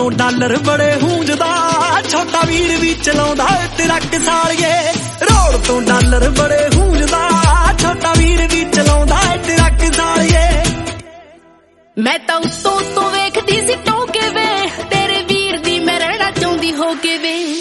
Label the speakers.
Speaker 1: ਤੋਂ ਡਾਲਰ ਬੜੇ ਹੂੰਜਦਾ ਛੋਟਾ ਵੀਰ ਵੀ ਚਲਾਉਂਦਾ ਟਰੱਕ ਸਾਲੀਏ ਰੋਡ ਤੋਂ ਡਾਲਰ ਬੜੇ ਹੂੰਜਦਾ ਛੋਟਾ ਵੀਰ ਵੀ ਚਲਾਉਂਦਾ ਟਰੱਕ ਸਾਲੀਏ
Speaker 2: ਮੈਂ ਤਾਂ ਉੱਤੋਂ ਵੇਖਦੀ ਸੀ ਟੋਕੇ ਵੇ ਤੇਰੇ ਵੀਰ ਦੀ ਮੈਂ ਰਹਿਣਾ ਚਾਹੁੰਦੀ ਹੋ ਕੇ ਵੇ